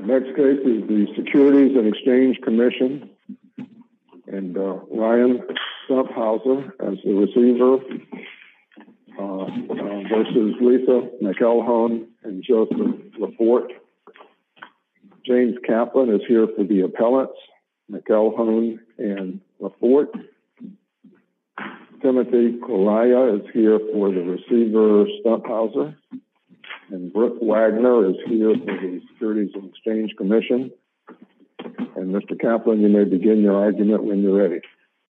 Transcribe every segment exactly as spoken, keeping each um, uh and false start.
The next case is the Securities and Exchange Commission, and uh, Ryan Stumphauser as the receiver uh, uh, versus Lisa McElhone and Joseph Laforte. James Kaplan is here for the appellants, McElhone and Laforte. Timothy Correa is here for the receiver, Stumphauser. And Brooke Wagner is here for the Securities and Exchange Commission. And Mister Kaplan, you may begin your argument when you're ready.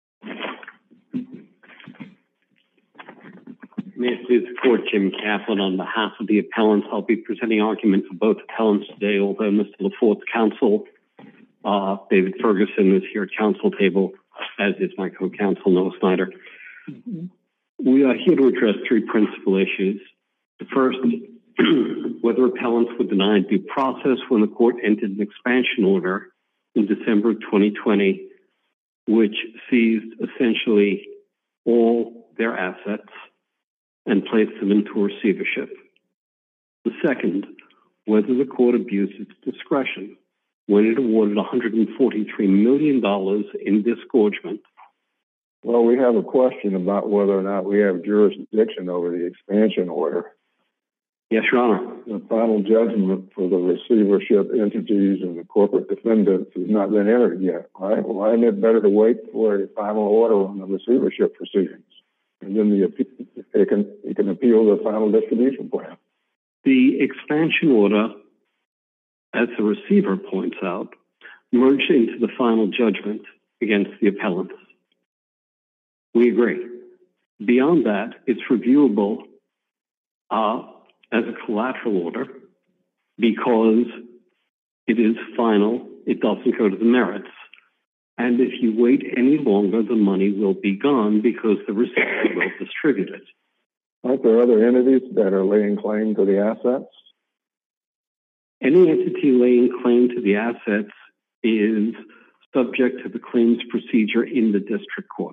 May it please the court, Jim Kaplan, on behalf of the appellants. I'll be presenting argument for both appellants today, although Mister Laforte's counsel, uh, David Ferguson, is here at counsel table, as is my co-counsel, Noah Snyder. Mm-hmm. We are here to address three principal issues. The first, whether appellants were denied due process when the court entered an expansion order in December of twenty twenty, which seized essentially all their assets and placed them into receivership. The second, whether the court abused its discretion when it awarded one hundred forty-three million dollars in disgorgement. Well, we have a question about whether or not we have jurisdiction over the expansion order. Yes, Your Honor. The final judgment for the receivership entities and the corporate defendants has not been entered yet, right? Why isn't it better to wait for a final order on the receivership proceedings? And then the, it can, it can appeal the final distribution plan. The expansion order, as the receiver points out, merged into the final judgment against the appellants. We agree. Beyond that, it's reviewable uh, as a collateral order because it is final. It doesn't go to the merits. And if you wait any longer, the money will be gone because the receiver will distribute it. Aren't there other entities that are laying claim to the assets? Any entity laying claim to the assets is subject to the claims procedure in the district court.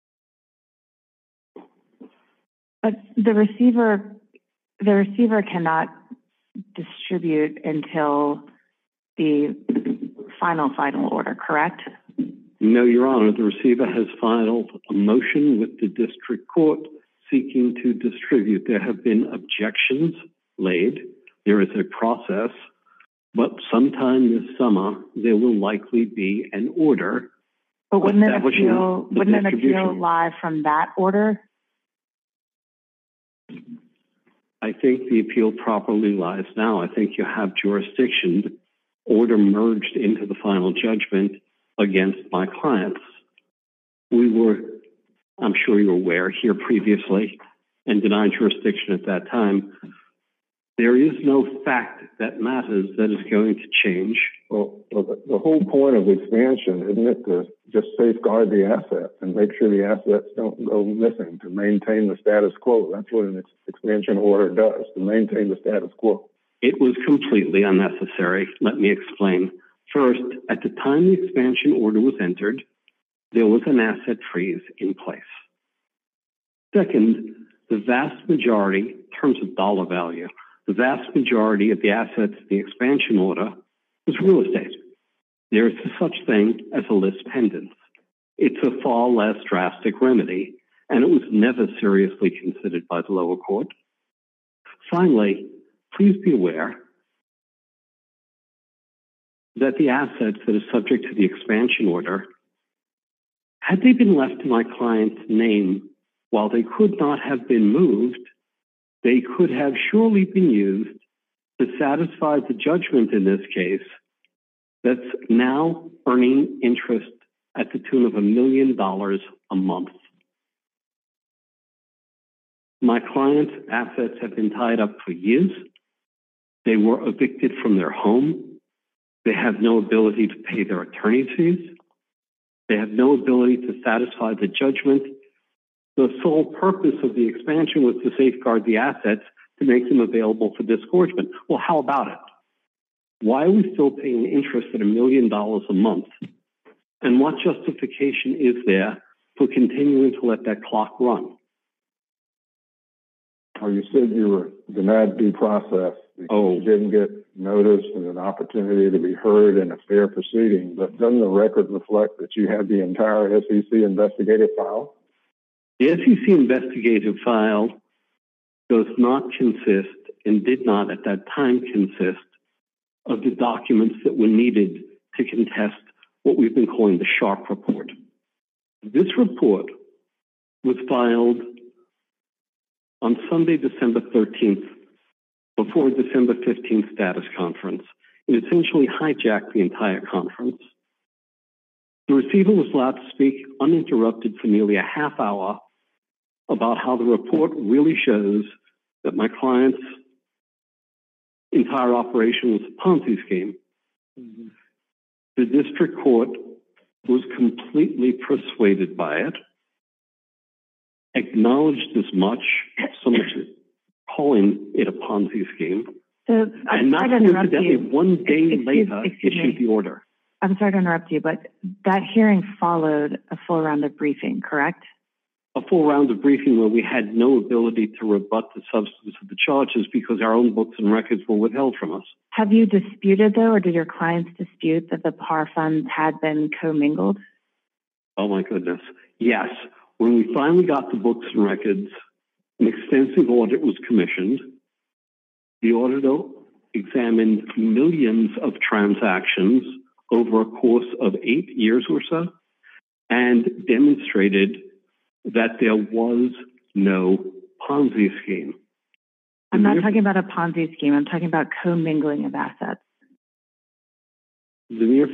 But the receiver, the receiver cannot distribute until the final, final order, correct? No, Your Honor. The receiver has filed a motion with the district court seeking to distribute. There have been objections laid. There is a process, but sometime this summer, there will likely be an order. But wouldn't an appeal, wouldn't an appeal lie from that order? I think the appeal properly lies now. I think you have jurisdiction. The order merged into the final judgment against my clients. We were, I'm sure you're aware, here previously and denied jurisdiction at that time. There is no fact that matters that is going to change. Well, well the, the whole point of expansion, isn't it, to just safeguard the assets and make sure the assets don't go missing, to maintain the status quo. That's what an ex expansion order does, to maintain the status quo. It was completely unnecessary. Let me explain. First, at the time the expansion order was entered, there was an asset freeze in place. Second, the vast majority, in terms of dollar value, the vast majority of the assets in the expansion order was real estate. There is such thing as a lis pendens. It's a far less drastic remedy, and it was never seriously considered by the lower court. Finally, please be aware that the assets that are subject to the expansion order, had they been left in my client's name, while they could not have been moved, they could have surely been used to satisfy the judgment in this case that's now earning interest at the tune of a million dollars a month. My client's assets have been tied up for years. They were evicted from their home. They have no ability to pay their attorney's fees. They have no ability to satisfy the judgment. The sole purpose of the expansion was to safeguard the assets to make them available for disgorgement. Well, how about it? Why are we still paying interest at a million dollars a month? And what justification is there for continuing to let that clock run? Well, you said you were denied due process because Oh. you didn't get notice and an opportunity to be heard in a fair proceeding. But doesn't the record reflect that you had the entire S E C investigative file? The S E C investigative file does not consist and did not at that time consist of the documents that were needed to contest what we've been calling the Sharp report. This report was filed on Sunday, December thirteenth, before December fifteenth status conference. It essentially hijacked the entire conference. The receiver was allowed to speak uninterrupted for nearly a half hour about how the report really shows that my client's entire operation was a Ponzi scheme. Mm-hmm. The district court was completely persuaded by it, acknowledged as much, so much as calling it a Ponzi scheme, so, and not coincidentally, one day excuse, later excuse issued me. the order. I'm sorry to interrupt you, but that hearing followed a full round of briefing, correct? A full round of briefing where we had no ability to rebut the substance of the charges because our own books and records were withheld from us. Have you disputed, though, or did your clients dispute that the P A R funds had been commingled? Oh, my goodness. Yes. When we finally got the books and records, an extensive audit was commissioned. The auditor examined millions of transactions over a course of eight years or so and demonstrated that there was no Ponzi scheme. I'm not talking about a Ponzi scheme. I'm talking about commingling of assets. The mere,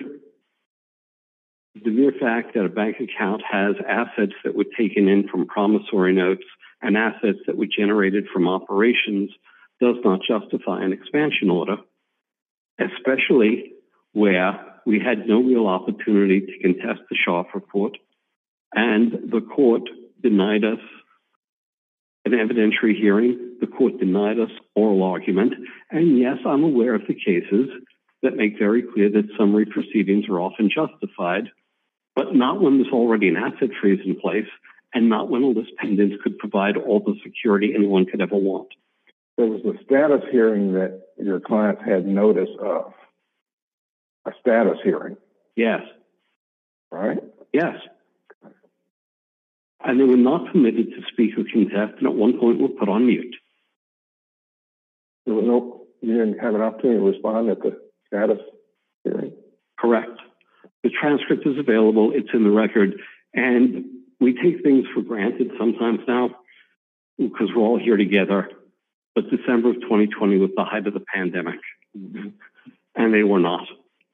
the mere fact that a bank account has assets that were taken in from promissory notes and assets that were generated from operations does not justify an expansion order, especially where we had no real opportunity to contest the Sharp report, and the court denied us an evidentiary hearing. The court denied us oral argument. And yes, I'm aware of the cases that make very clear that summary proceedings are often justified, but not when there's already an asset freeze in place and not when a list pendant could provide all the security anyone could ever want. There was a status hearing that your clients had notice of. A status hearing. Yes. Right? Yes. And they were not permitted to speak or contest, and at one point were put on mute. There was no, you didn't have an opportunity to respond at the status hearing? Correct. The transcript is available, it's in the record, and we take things for granted sometimes now because we're all here together. But December of twenty twenty was the height of the pandemic, mm-hmm. and they were not.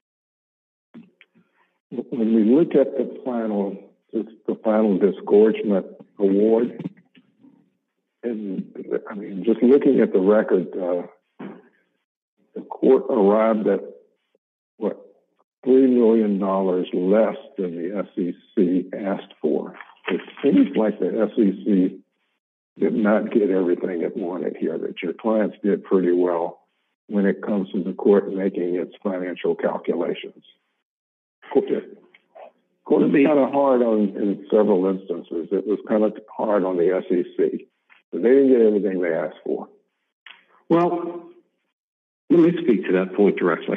When we look at the final, the final disgorgement award, and I mean, just looking at the record, uh, the court arrived at what, three million dollars less than the S E C asked for. It seems like the S E C did not get everything it wanted here, that your clients did pretty well when it comes to the court making its financial calculations. Court was kind of hard on, in several instances. It was kind of hard on the S E C. But they didn't get everything they asked for. Well, let me speak to that point directly.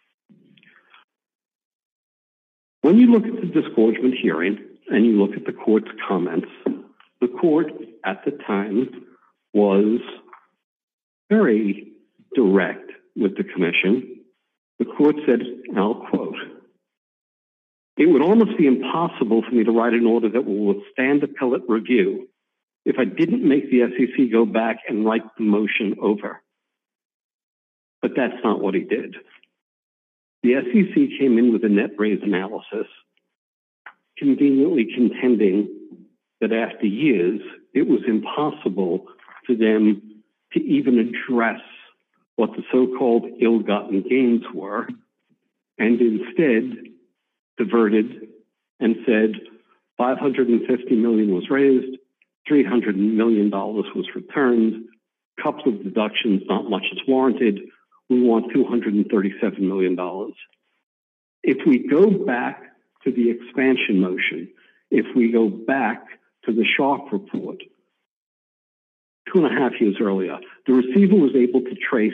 When you look at the disgorgement hearing and you look at the court's comments, the court at the time was very direct with the commission. The court said, and I'll quote, "It would almost be impossible for me to write an order that will withstand appellate review if I didn't make the S E C go back and write the motion over." But that's not what he did. The S E C came in with a net raise analysis, conveniently contending that after years, it was impossible for them to even address what the so-called ill-gotten gains were, and instead diverted and said five hundred fifty million dollars was raised, three hundred million dollars was returned, couple of deductions, not much is warranted, we want two hundred thirty-seven million dollars. If we go back to the expansion motion, if we go back to the Sharp report, two and a half years earlier, the receiver was able to trace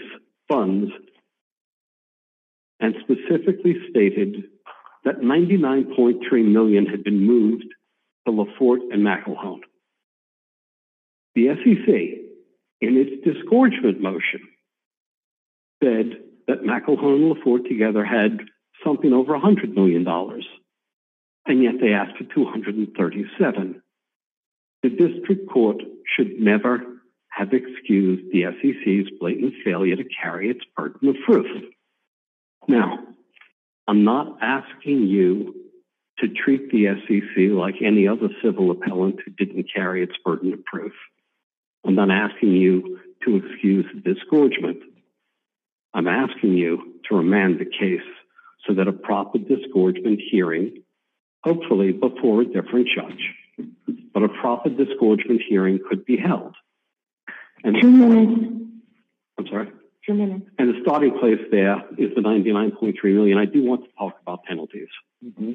funds and specifically stated that ninety-nine point three million dollars had been moved to LaForte and McElhone. The S E C, in its disgorgement motion, said that McElhone and LaForte together had something over one hundred million dollars, and yet they asked for two hundred thirty-seven. The district court should never have excused the S E C's blatant failure to carry its burden of proof. Now, I'm not asking you to treat the S E C like any other civil appellant who didn't carry its burden of proof. I'm not asking you to excuse the disgorgement. I'm asking you to remand the case so that a proper disgorgement hearing, hopefully before a different judge, but a proper disgorgement hearing could be held. And Two minutes. I'm sorry? Two minutes. And the starting place there is the ninety-nine point three million dollars. I do want to talk about penalties. Mm-hmm.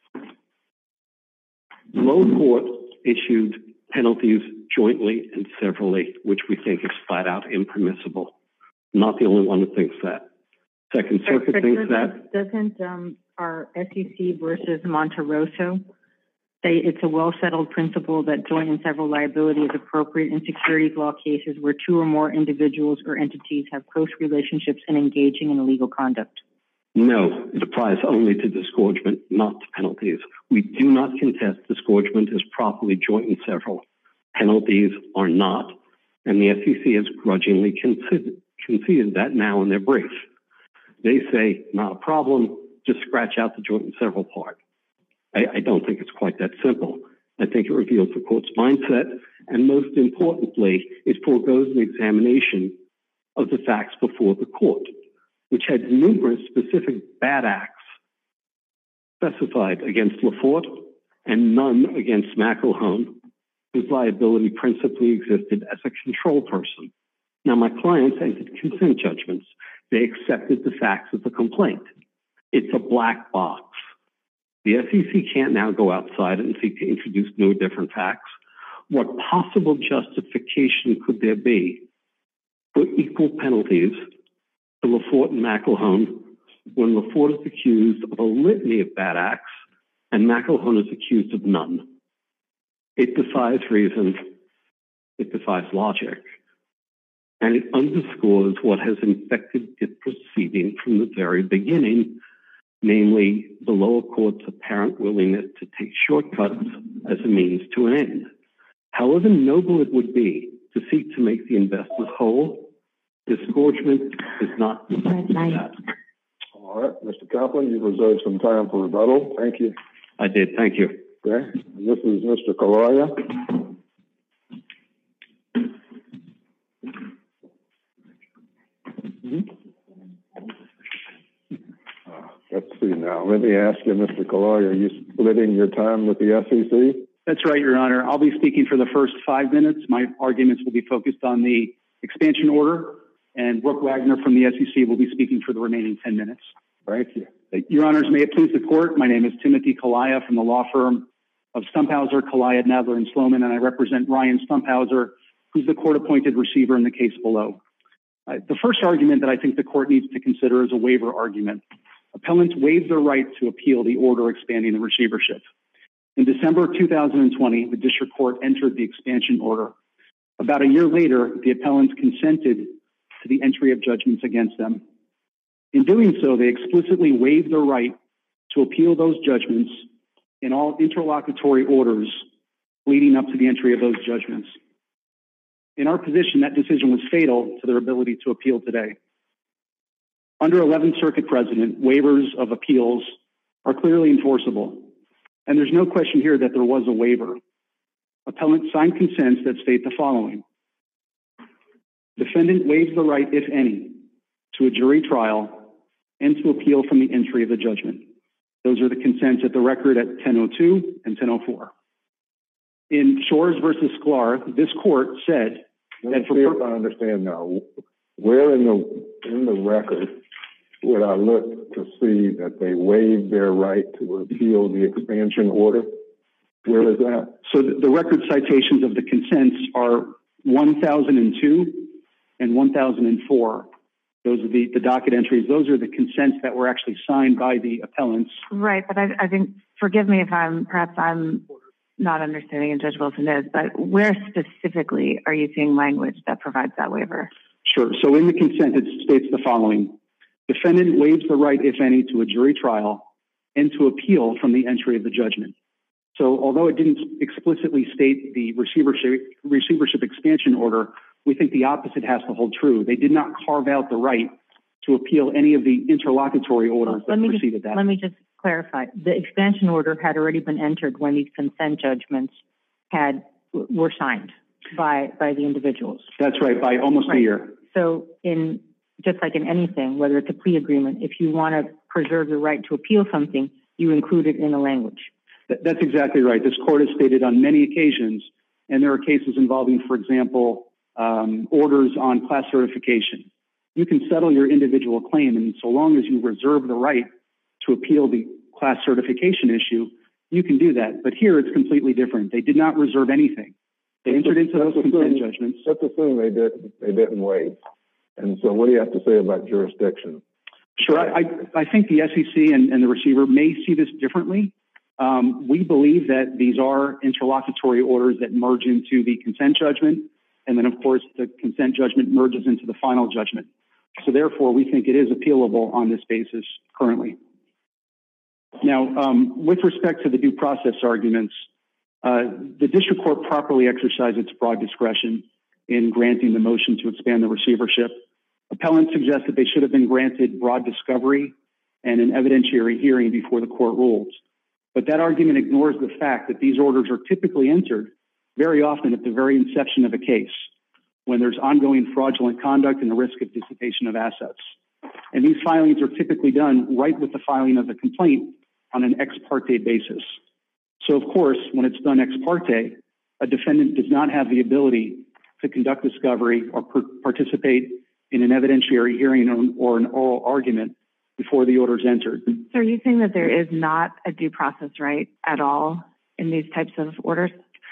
The lower court issued penalties jointly and severally, which we think is flat out impermissible. I'm not the only one who thinks that. Second Circuit but, but thinks doesn't, that. Doesn't um, our S E C versus Monterosso say it's a well-settled principle that joint and several liability is appropriate in securities law cases where two or more individuals or entities have close relationships and engaging in illegal conduct? No, it applies only to disgorgement, not to penalties. We do not contest disgorgement is properly joint and several. Penalties are not, and the S E C has grudgingly considered, conceded that now in their brief. They say, not a problem, just scratch out the joint and several part. I, I don't think it's quite that simple. I think it reveals the court's mindset, and most importantly, it foregoes an examination of the facts before the court, which had numerous specific bad acts specified against LaForte and none against McElhone, whose liability principally existed as a control person. Now, my clients entered consent judgments. They accepted the facts of the complaint. It's a black box. The S E C can't now go outside and seek to introduce new or different facts. What possible justification could there be for equal penalties to LaForte and McElhone when LaForte is accused of a litany of bad acts and McElhone is accused of none? It defies reason, it defies logic, and it underscores what has infected this proceeding from the very beginning, namely the lower court's apparent willingness to take shortcuts as a means to an end. However noble it would be to seek to make the investors whole, disgorgement is not that. All right, Mister Kaplan, you've reserved some time for rebuttal. Thank you. I did, thank you. Okay, this is Mister Kaloya. Mm-hmm. uh, let's see now. Let me ask you, Mister Kaloya, are you splitting your time with the S E C? That's right, Your Honor. I'll be speaking for the first five minutes. My arguments will be focused on the expansion order, and Brooke Wagner from the S E C will be speaking for the remaining ten minutes. Thank you. Your Honors, may it please the court, my name is Timothy Kalaya from the law firm of Stumphauser, Kalaya, Nadler, and Sloman, and I represent Ryan Stumphauser, who's the court-appointed receiver in the case below. Uh, the first argument that I think the court needs to consider is a waiver argument. Appellants waived their right to appeal the order expanding the receivership. In December of two thousand twenty, the district court entered the expansion order. About a year later, the appellants consented to the entry of judgments against them. In doing so, they explicitly waived their right to appeal those judgments in all interlocutory orders leading up to the entry of those judgments. In our position, that decision was fatal to their ability to appeal today. Under eleventh Circuit precedent, waivers of appeals are clearly enforceable, and there's no question here that there was a waiver. Appellant signed consents that state the following. Defendant waives the right, if any, to a jury trial and to appeal from the entry of the judgment. Those are the consents at the record at ten oh two and ten oh four. In Shores versus Sklar, this court said Let that me for see if I understand now. Where in the in the record would I look to see that they waived their right to appeal the expansion order? Where is that? So the, the record citations of the consents are one thousand two and one thousand four. Those are the, the docket entries. Those are the consents that were actually signed by the appellants. Right, but I, I think, forgive me if I'm, perhaps I'm not understanding, and Judge Wilson is, but where specifically are you seeing language that provides that waiver? Sure. So in the consent, it states the following. Defendant waives the right, if any, to a jury trial and to appeal from the entry of the judgment. So although it didn't explicitly state the receivership, receivership expansion order, we think the opposite has to hold true. They did not carve out the right to appeal any of the interlocutory orders Let that me preceded just, that. let me just clarify. The expansion order had already been entered when these consent judgments had were signed by by the individuals. That's right, by almost Right. a year. So in just like in anything, whether it's a plea agreement, if you want to preserve your right to appeal something, you include it in the language. Th- That's exactly right. This court has stated on many occasions, and there are cases involving, for example, um, orders on class certification. You can settle your individual claim, and so long as you reserve the right to appeal the class certification issue, you can do that. But here it's completely different. They did not reserve anything. They entered into those consent judgments. Let's assume they did. They didn't waive. And so, what do you have to say about jurisdiction? Sure. I, I, I think the S E C and, and the receiver may see this differently. Um, we believe that these are interlocutory orders that merge into the consent judgment. And then, of course, the consent judgment merges into the final judgment. So therefore, we think it is appealable on this basis currently. Now, um, with respect to the due process arguments, uh, the district court properly exercised its broad discretion in granting the motion to expand the receivership. Appellants suggest that they should have been granted broad discovery and an evidentiary hearing before the court rules. But that argument ignores the fact that these orders are typically entered very often at the very inception of a case, when there's ongoing fraudulent conduct and the risk of dissipation of assets. And these filings are typically done right with the filing of the complaint on an ex parte basis. So, of course, when it's done ex parte, a defendant does not have the ability to conduct discovery or per- participate in an evidentiary hearing or, or an oral argument before the order is entered. So are you saying that there is not a due process right at all in these types of orders?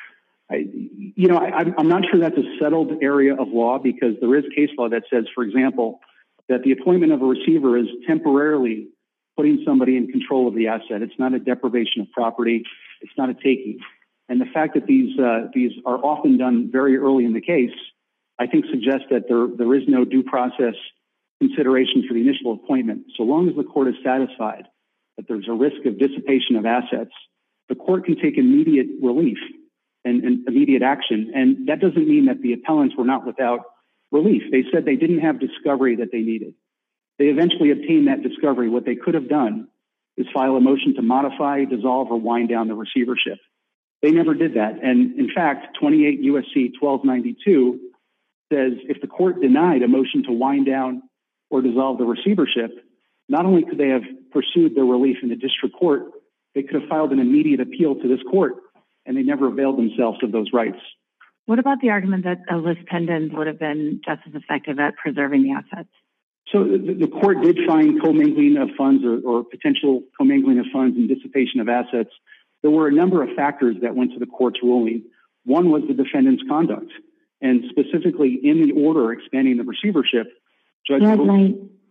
I, you know, I, I'm not sure that's a settled area of law, because there is case law that says, for example, that the appointment of a receiver is temporarily putting somebody in control of the asset. It's not a deprivation of property. It's not a taking. And the fact that these uh, these are often done very early in the case, I think suggests that there there is no due process consideration for the initial appointment. So long as the court is satisfied that there's a risk of dissipation of assets, the court can take immediate relief and, and immediate action. And that doesn't mean that the appellants were not without relief. They said they didn't have discovery that they needed. They eventually obtained that discovery. What they could have done is file a motion to modify, dissolve, or wind down the receivership. They never did that. And in fact, twenty-eight U S C twelve ninety-two says if the court denied a motion to wind down or dissolve the receivership, not only could they have pursued their relief in the district court, they could have filed an immediate appeal to this court, and they never availed themselves of those rights. What about the argument that a lis pendens would have been just as effective at preserving the assets? So the, the court did find commingling of funds or, or potential commingling of funds and dissipation of assets. There were a number of factors that went to the court's ruling. One was the defendant's conduct, and specifically in the order expanding the receivership, Judge Red light.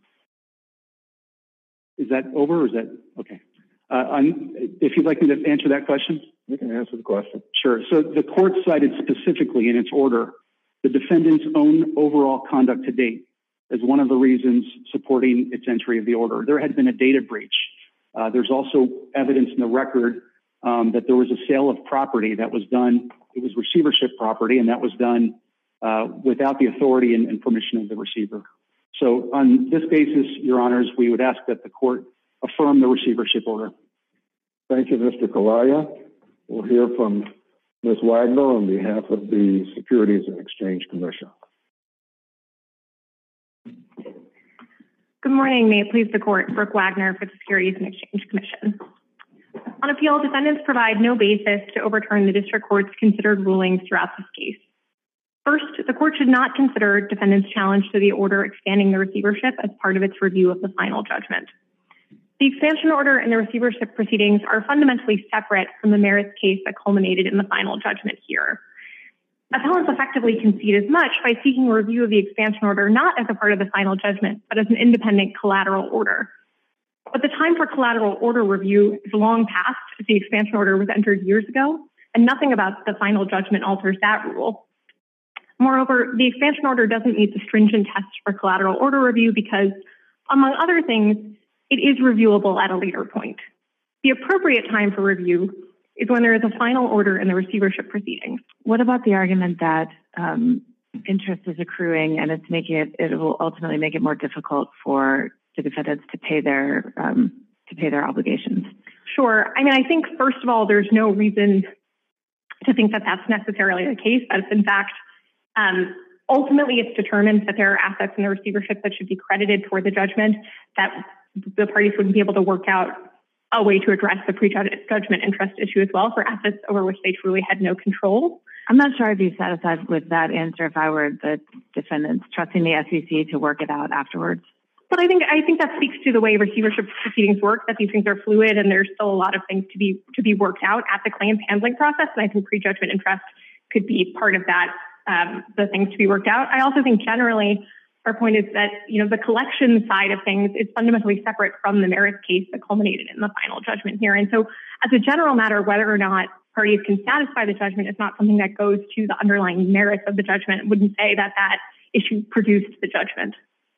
Is that over or is that okay? Uh, I'm, if you'd like me to answer that question. You can answer the question. Sure. So the court cited specifically in its order the defendant's own overall conduct to date as one of the reasons supporting its entry of the order. There had been a data breach. Uh, there's also evidence in the record um, that there was a sale of property that was done. It was receivership property, and that was done uh, without the authority and, and permission of the receiver. So on this basis, Your Honors, we would ask that the court affirm the receivership order. Thank you, Mister Kalaya. We'll hear from Miz Wagner on behalf of the Securities and Exchange Commission. Good morning. May it please the court. Brooke Wagner for the Securities and Exchange Commission. On appeal, defendants provide no basis to overturn the district court's considered rulings throughout this case. First, the court should not consider defendants' challenge to the order expanding the receivership as part of its review of the final judgment. The expansion order and the receivership proceedings are fundamentally separate from the merits case that culminated in the final judgment here. appellants effectively concede as much by seeking a review of the expansion order not as a part of the final judgment, but as an independent collateral order. But the time for collateral order review is long past, as the expansion order was entered years ago, and nothing about the final judgment alters that rule. Moreover, the expansion order doesn't meet the stringent test for collateral order review because, among other things, it is reviewable at a later point. The appropriate time for review is when there is a final order in the receivership proceedings. What about the argument that um, interest is accruing and it's making it, it will ultimately make it more difficult for the defendants to pay their um, to pay their obligations? Sure. I mean, I think first of all, there's no reason to think that that's necessarily the case. That's in fact, um, ultimately, it's determined that there are assets in the receivership that should be credited toward the judgment, that the parties wouldn't be able to work out a way to address the pre-judgment interest issue as well for assets over which they truly had no control. I'm not sure I'd be satisfied with that answer if I were the defendants, trusting the S E C to work it out afterwards. But I think I think that speaks to the way receivership proceedings work, that these things are fluid and there's still a lot of things to be to be worked out at the claims handling process. And I think pre-judgment interest could be part of that, um, the things to be worked out. I also think generally our point is that, you know, the collection side of things is fundamentally separate from the merits case that culminated in the final judgment here. And so as a general matter, whether or not parties can satisfy the judgment is not something that goes to the underlying merits of the judgment. I wouldn't say that that issue produced the judgment.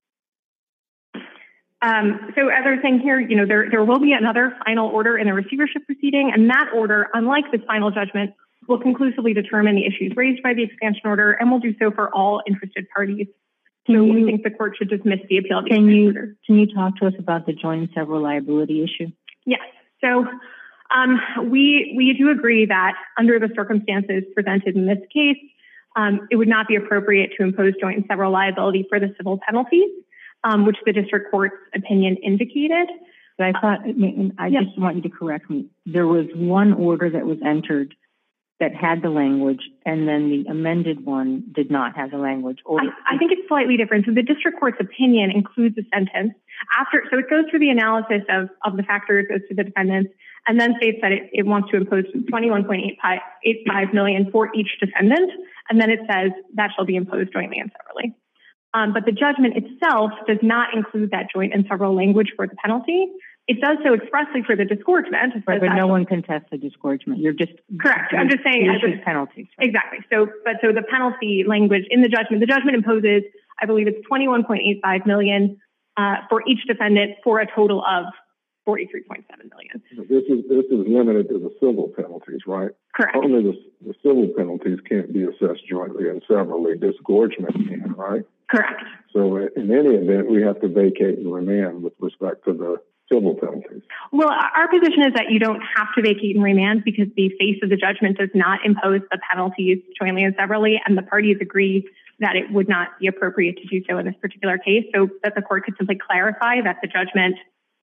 Um, so as I was saying here, you know, there, there will be another final order in the receivership proceeding, and that order, unlike this final judgment, will conclusively determine the issues raised by the expansion order and will do so for all interested parties. So we think the court should dismiss the appeal. Can you, can you talk to us about the joint and several liability issue? Yes. So um, we, we do agree that under the circumstances presented in this case, um, it would not be appropriate to impose joint and several liability for the civil penalties, um, which the district court's opinion indicated. But I thought, I, mean, I yes. just want you to correct me. There was one order that was entered that had the language, and then the amended one did not have the language. Or I, I think it's slightly different. So the district court's opinion includes a sentence after, so it goes through the analysis of, of the factors as to the defendants, and then states that it, it wants to impose twenty-one point eight five million for each defendant, and then it says that shall be imposed jointly and severally. Um, but the judgment itself does not include that joint and several language for the penalty. It does so expressly for the disgorgement. Right, but no one contests the disgorgement. You're just correct. I'm just saying as a penalties. Right? Exactly. So, but so the penalty language in the judgment, the judgment imposes, I believe it's twenty-one point eight five million uh, for each defendant for a total of forty-three point seven million. This is this is limited to the civil penalties, right? Correct. Only the, the civil penalties can't be assessed jointly and severally. Disgorgement can, right? Correct. So in any event, we have to vacate and remand with respect to the civil penalties. Well, our position is that you don't have to vacate and remand because the face of the judgment does not impose the penalties jointly and severally, and the parties agree that it would not be appropriate to do so in this particular case, so that the court could simply clarify that the judgment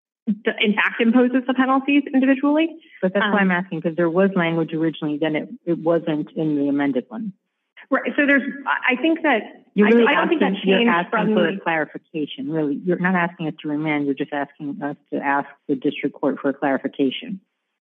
in fact imposes the penalties individually. But that's um, why I'm asking, because there was language originally, then it, it wasn't in the amended one. Right. So there's, I think that, You're really I, I don't think that asking, you're changed asking from for the, a clarification, really. You're not asking us to remand, you're just asking us to ask the district court for a clarification.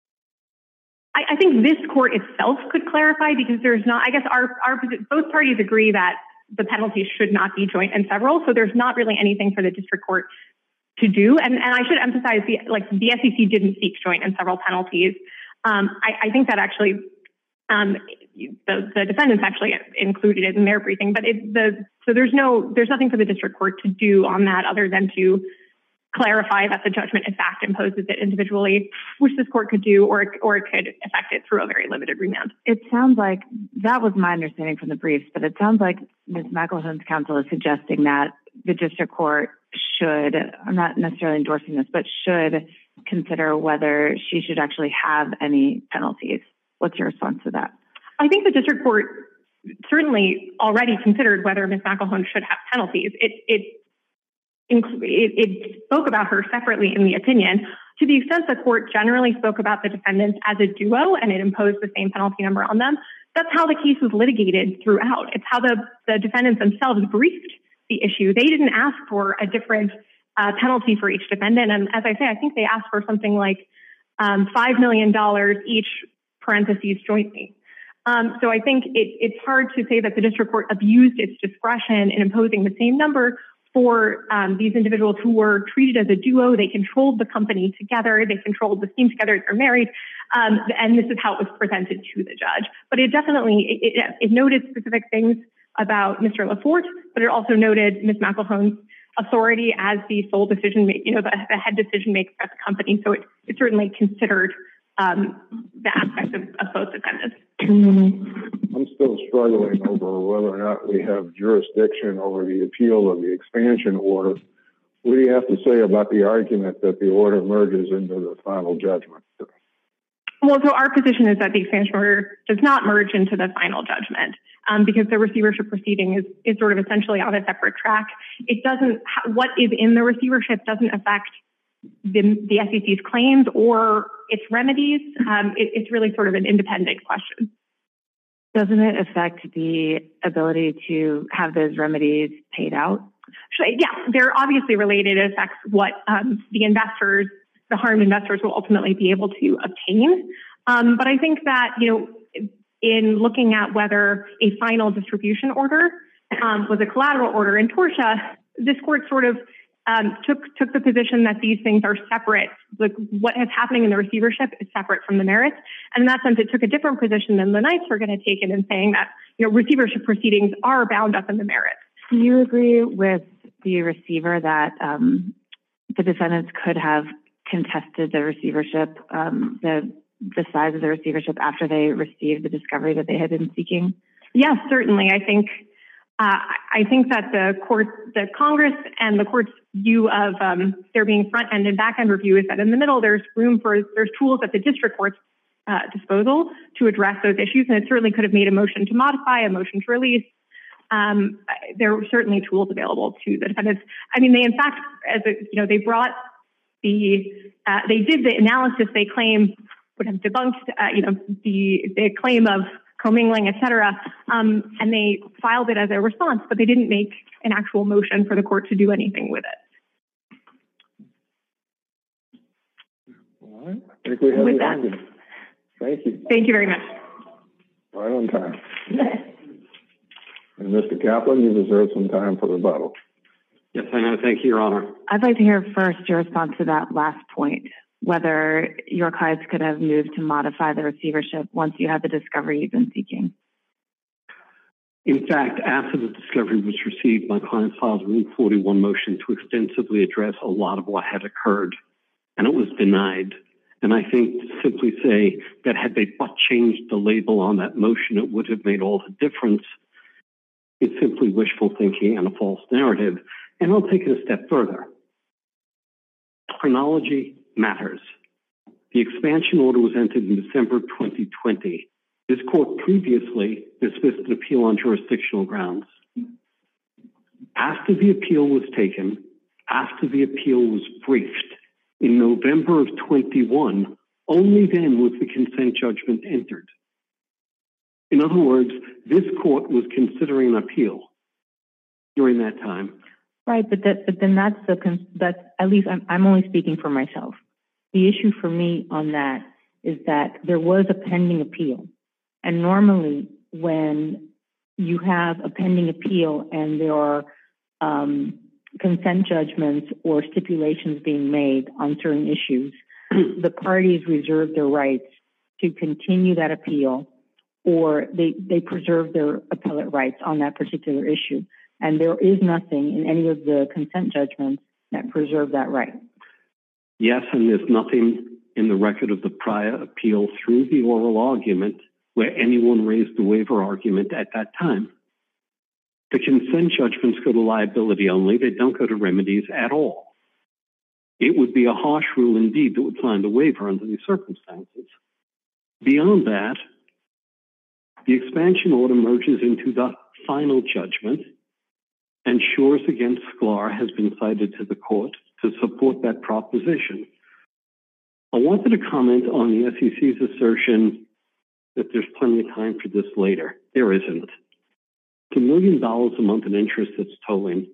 I, I think this court itself could clarify because there's not, I guess our, our, both parties agree that the penalties should not be joint and several, so there's not really anything for the district court to do. And, and I should emphasize, the like the S E C didn't seek joint and several penalties. Um, I, I think that actually, um, the, the defendants actually included it in their briefing, but it, the, so there's no, there's nothing for the district court to do on that other than to clarify that the judgment in fact imposes it individually, which this court could do, or, or it could affect it through a very limited remand. It sounds like, that was my understanding from the briefs, but it sounds like Miz McElhone's counsel is suggesting that the district court should, I'm not necessarily endorsing this, but should consider whether she should actually have any penalties. What's your response to that? I think the district court certainly already considered whether Miz McElhone should have penalties. It, it, it, it spoke about her separately in the opinion. To the extent the court generally spoke about the defendants as a duo and it imposed the same penalty number on them, that's how the case was litigated throughout. It's how the, the defendants themselves briefed the issue. They didn't ask for a different uh, penalty for each defendant. And as I say, I think they asked for something like um, five million dollars each, parentheses, jointly. Um, so I think it, it's hard to say that the district court abused its discretion in imposing the same number for um, these individuals who were treated as a duo. They controlled the company together. They controlled the team together. They're married. Um, and this is how it was presented to the judge. But it definitely, it, it, it noted specific things about Mister Laforte, but it also noted Miz McElhone's authority as the sole decision maker, you know, the, the head decision maker at the company. So it, it certainly considered um, the aspect of, of both defendants. I'm still struggling over whether or not we have jurisdiction over the appeal of the expansion order. What do you have to say about the argument that the order merges into the final judgment? Well, so our position is that the expansion order does not merge into the final judgment um, because the receivership proceeding is, is sort of essentially on a separate track. It doesn't, what is in the receivership doesn't affect the, the S E C's claims or its remedies. Um, it, it's really sort of an independent question. Doesn't it affect the ability to have those remedies paid out? So, yeah, they're obviously related. It affects what um, the investors, the harmed investors will ultimately be able to obtain. Um, but I think that, you know, in looking at whether a final distribution order um, was a collateral order in Tortia, this court sort of um, took took the position that these things are separate. Like what is happening in the receivership is separate from the merits. And in that sense, it took a different position than the Knights were going to take it in saying that, you know, receivership proceedings are bound up in the merits. Do you agree with the receiver that um, the defendants could have contested the receivership, um, the the size of the receivership after they received the discovery that they had been seeking? Yes, certainly. I think uh, I think that the court, the Congress, and the court's view of um, there being front end and back end review is that in the middle there's room for there's tools at the district court's uh, disposal to address those issues, and it certainly could have made a motion to modify, a motion to release. Um, there were certainly tools available to the defendants. I mean, they in fact, as a, you know, they brought the uh, they did the analysis they claim would have debunked, uh, you know, the the claim of commingling, et cetera, um, and they filed it as a response, but they didn't make an actual motion for the court to do anything with it. All right. I think we have With the that. argument. Thank you. Thank you very much. Right on time. And Mister Kaplan, you deserve some time for rebuttal. Yes, I know. Thank you, Your Honor. I'd like to hear first your response to that last point, whether your clients could have moved to modify the receivership once you had the discovery you've been seeking. In fact, after the discovery was received, my client filed a Rule forty-one motion to extensively address a lot of what had occurred, and it was denied. And I think to simply say that had they but changed the label on that motion, it would have made all the difference. It's simply wishful thinking and a false narrative. And I'll take it a step further. Chronology matters. The expansion order was entered in December of twenty twenty. This court previously dismissed an appeal on jurisdictional grounds. After the appeal was taken, after the appeal was briefed, in November of twenty-one, only then was the consent judgment entered. In other words, this court was considering an appeal during that time. Right, but that, but then that's the, that's, at least I'm, I'm only speaking for myself. The issue for me on that is that there was a pending appeal. And normally when you have a pending appeal and there are um, consent judgments or stipulations being made on certain issues, the parties reserve their rights to continue that appeal, or they, they preserve their appellate rights on that particular issue. And there is nothing in any of the consent judgments that preserve that right. Yes, and there's nothing in the record of the prior appeal through the oral argument where anyone raised the waiver argument at that time. The consent judgments go to liability only. They don't go to remedies at all. It would be a harsh rule indeed that would find a waiver under these circumstances. Beyond that, the expansion order merges into the final judgment, and Shores against Sklar has been cited to the court to support that proposition. I wanted to comment on the S E C's assertion that there's plenty of time for this later. There isn't. It's a million dollars a month in interest that's tolling.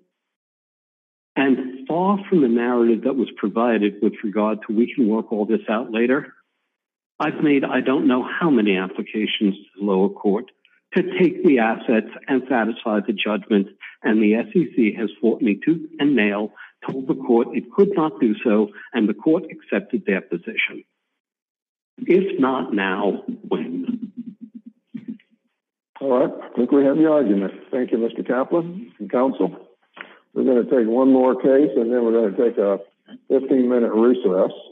And far from the narrative that was provided with regard to we can work all this out later, I've made I don't know how many applications to the lower court to take the assets and satisfy the judgment, and the S E C has fought me tooth and nail, told the court it could not do so, and the court accepted their position. If not now, when? All right, I think we have the argument. Thank you, Mister Kaplan and counsel. We're going to take one more case, and then we're going to take a fifteen minute recess.